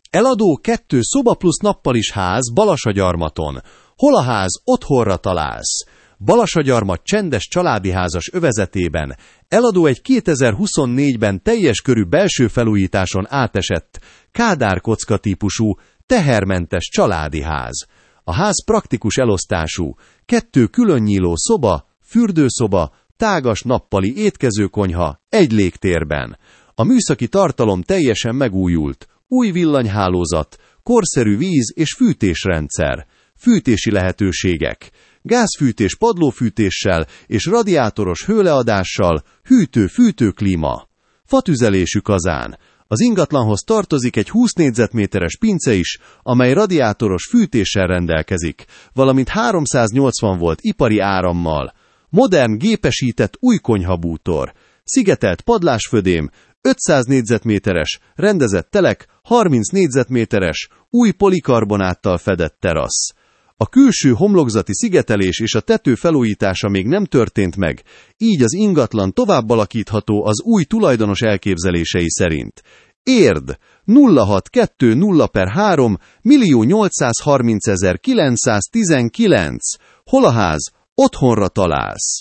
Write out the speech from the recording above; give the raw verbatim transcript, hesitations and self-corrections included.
Eladó kettő szoba plusz nappalis ház Balasagyarmaton. Hol a ház, otthonra találsz. Balasagyarmat csendes családi házas övezetében. Eladó egy kétezer-huszonnégyben teljes körű belső felújításon átesett, Kádár kocka típusú, tehermentes családi ház. A ház praktikus elosztású, kettő különnyíló szoba, fürdőszoba, tágas nappali étkezőkonyha, egy légtérben. A műszaki tartalom teljesen megújult, új villanyhálózat, korszerű víz- és fűtésrendszer, fűtési lehetőségek, gázfűtés padlófűtéssel és radiátoros hőleadással, hűtő-fűtőklíma, fatüzelésű kazán. Az ingatlanhoz tartozik egy húsz négyzetméteres pince is, amely radiátoros fűtéssel rendelkezik, valamint háromszáznyolcvan volt ipari árammal. Modern gépesített új konyhabútor, szigetelt padlásfödém, ötszáz négyzetméteres, rendezett telek, harminc négyzetméteres, új polikarbonáttal fedett terasz. A külső homlokzati szigetelés és a tető felújítása még nem történt meg, így az ingatlan tovább alakítható az új tulajdonos elképzelései szerint. Érd nulla hat kettő nulla per három millió nyolcszázharmincezer-kilencszáztizenkilenc. Hol a ház? Otthonra találsz.